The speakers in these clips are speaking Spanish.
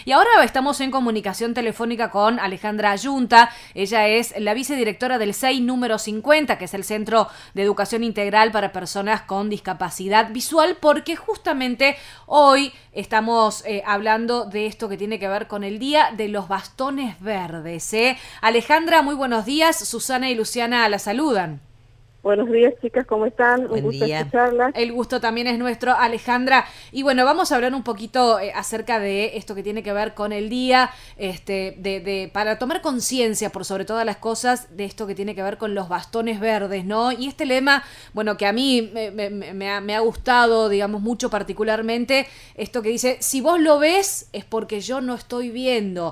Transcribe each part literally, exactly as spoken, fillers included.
Y ahora estamos en comunicación telefónica con Alejandra Ayunta. Ella es la vicedirectora del C E I número cincuenta, que es el Centro de Educación Integral para Personas con Discapacidad Visual, porque justamente hoy estamos eh, hablando de esto que tiene que ver con el Día de los Bastones Verdes. ¿eh? Alejandra, muy buenos días. Susana y Luciana la saludan. Buenos días, chicas, ¿cómo están? Buen un gusto día. escucharlas. El gusto también es nuestro, Alejandra. Y bueno, vamos a hablar un poquito eh, acerca de esto que tiene que ver con el día, este, de, de para tomar conciencia, por sobre todas las cosas, de esto que tiene que ver con los bastones verdes, ¿no? Y este lema, bueno, que a mí me, me, me, ha, me ha gustado, digamos, mucho particularmente, esto que dice, si vos lo ves, es porque yo no estoy viendo.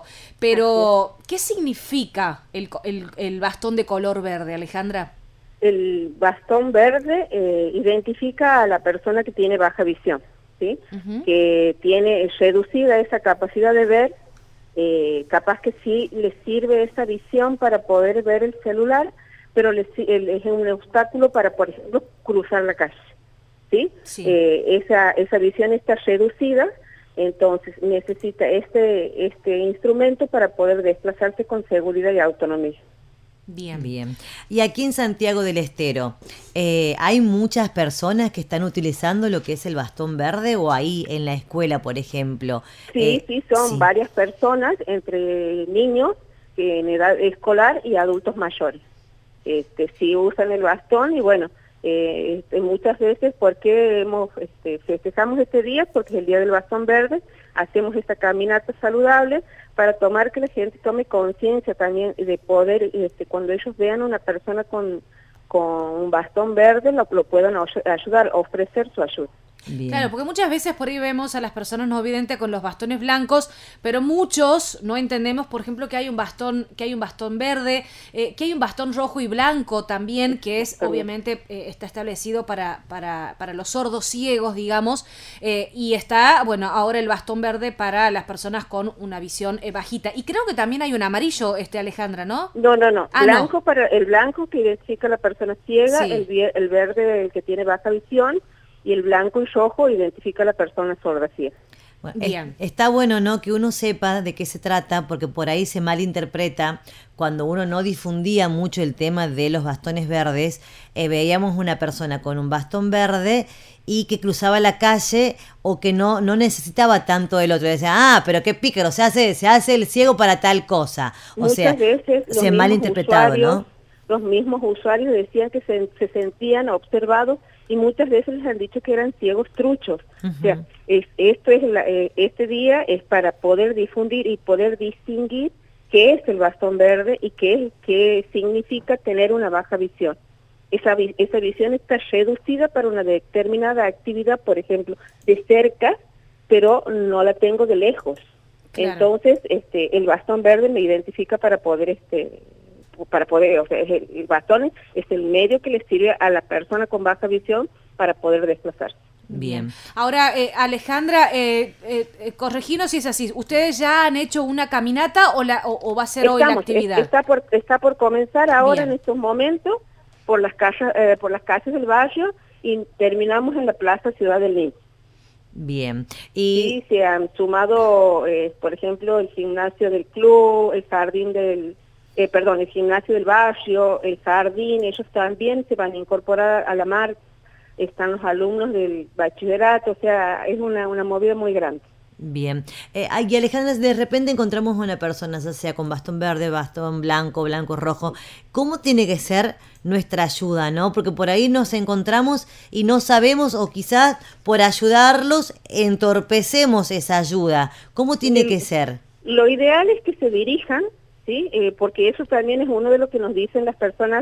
Pero, ¿qué significa el, el, el bastón de color verde, Alejandra? El bastón verde eh, identifica a la persona que tiene baja visión, ¿sí? Uh-huh. Que tiene reducida esa capacidad de ver, eh, capaz que sí le sirve esa visión para poder ver el celular, pero le, es un obstáculo para, por ejemplo, cruzar la calle, ¿sí? Sí. Eh, esa, esa visión está reducida, entonces necesita este, este instrumento para poder desplazarse con seguridad y autonomía. Bien, bien. Y aquí en Santiago del Estero, eh, ¿hay muchas personas que están utilizando lo que es el bastón verde o ahí en la escuela, por ejemplo? Sí, eh, sí, son sí. varias personas, entre niños que en edad escolar y adultos mayores. Este, sí usan el bastón y bueno, eh, este, muchas veces, porque hemos este, festejamos este día, porque es el Día del Bastón Verde, hacemos esta caminata saludable para tomar que la gente tome conciencia también de poder, este, cuando ellos vean a una persona con, con un bastón verde, lo, lo puedan ayudar, ofrecer su ayuda. Bien. Claro, porque muchas veces por ahí vemos a las personas no videntes con los bastones blancos, pero muchos no entendemos, por ejemplo, que hay un bastón, que hay un bastón verde, eh, que hay un bastón rojo y blanco también, que es obviamente eh, está establecido para, para, para los sordos ciegos, digamos, eh, y está, bueno, ahora el bastón verde para las personas con una visión eh, bajita. Y creo que también hay un amarillo, este Alejandra, ¿no? No, no, no. Ah, blanco no. Para el blanco que identifica a la persona ciega, Sí. el, el verde el que tiene baja visión, y el blanco y rojo identifica a la persona sorda ciega. Bueno, Bien. Es, está bueno, ¿no?, que uno sepa de qué se trata, porque por ahí se malinterpreta. Cuando uno no difundía mucho el tema de los bastones verdes, eh, veíamos una persona con un bastón verde y que cruzaba la calle o que no, no necesitaba tanto del otro. Decía, ah, pero qué pícaro, se hace, se hace el ciego para tal cosa. O Muchas sea, veces se malinterpretado, ¿no? Los mismos usuarios decían que se, se sentían observados y muchas veces les han dicho que eran ciegos truchos. Uh-huh. O sea, es, esto es la, eh, este día es para poder difundir y poder distinguir qué es el bastón verde y qué, qué significa tener una baja visión. Esa, esa visión está reducida para una determinada actividad, por ejemplo, de cerca, pero no la tengo de lejos. Claro. Entonces, este, el bastón verde me identifica para poder... este para poder, o sea, el, el bastón es el medio que le sirve a la persona con baja visión para poder desplazarse. Bien. Ahora, eh, Alejandra, eh, eh, correginos si es así. ¿Ustedes ya han hecho una caminata o, la, o, o va a ser Estamos, hoy la actividad? Está por, está por comenzar ahora. Bien. En estos momentos por las calles, eh, por las calles del barrio y terminamos en la Plaza Ciudad del Niño. Bien. Y, y se han sumado, eh, por ejemplo, el gimnasio del club, el jardín del... Eh, perdón, el gimnasio del barrio, el jardín, ellos también se van a incorporar a la marcha, están los alumnos del bachillerato, o sea, es una, una movida muy grande. Bien. Eh, y Alejandra, de repente encontramos una persona, ya sea con bastón verde, bastón blanco, blanco, rojo. ¿Cómo tiene que ser nuestra ayuda, no? Porque por ahí nos encontramos y no sabemos, o quizás por ayudarlos entorpecemos esa ayuda. ¿Cómo tiene El, que ser? Lo ideal es que se dirijan, ¿sí? Eh, porque eso también es uno de lo que nos dicen las personas,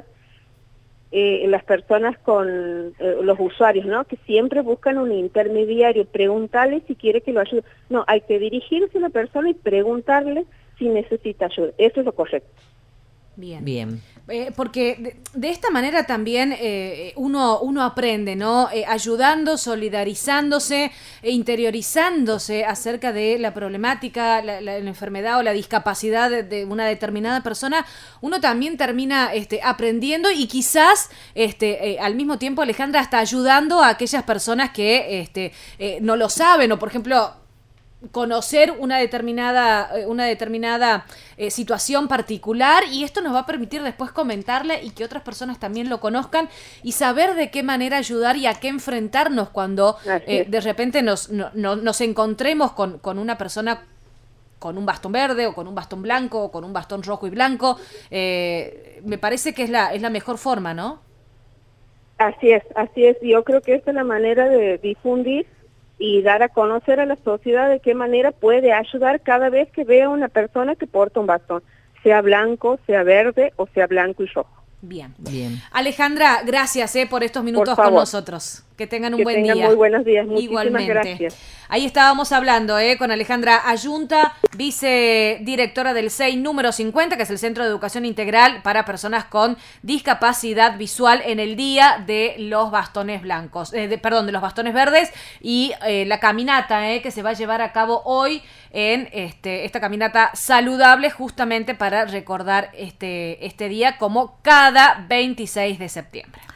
eh, las personas con eh, los usuarios, ¿no? Que siempre buscan un intermediario, preguntarle si quiere que lo ayude. No, hay que dirigirse a la persona y preguntarle si necesita ayuda. Eso es lo correcto. Bien. Bien. Eh, porque de, de esta manera también eh, uno, uno aprende, ¿no? Eh, ayudando, solidarizándose, e interiorizándose acerca de la problemática, la, la, la enfermedad o la discapacidad de, de una determinada persona, uno también termina este, aprendiendo y quizás este, eh, al mismo tiempo, Alejandra, hasta ayudando a aquellas personas que este, eh, no lo saben o, por ejemplo... conocer una determinada, una determinada eh, situación particular, y esto nos va a permitir después comentarle y que otras personas también lo conozcan y saber de qué manera ayudar y a qué enfrentarnos cuando eh, de repente nos, no, no, nos encontremos con, con una persona con un bastón verde o con un bastón blanco o con un bastón rojo y blanco. Eh, me parece que es la, es la mejor forma, ¿no? Así es, así es. Yo creo que esta es la manera de difundir y dar a conocer a la sociedad de qué manera puede ayudar cada vez que vea una persona que porta un bastón, sea blanco, sea verde o sea blanco y rojo. Bien. Bien. Alejandra, gracias eh, por estos minutos por con nosotros. Que tengan un que buen tengan día. Muy buenos días. Muchísimas Igualmente. Gracias. Ahí estábamos hablando eh, con Alejandra Ayunta, vicedirectora del C E I número cincuenta, que es el Centro de Educación Integral para Personas con Discapacidad Visual, en el día de los bastones blancos, eh, de, perdón, de los bastones verdes, y eh, la caminata eh, que se va a llevar a cabo hoy en este, esta caminata saludable, justamente para recordar este, este día como cada veintiséis de septiembre.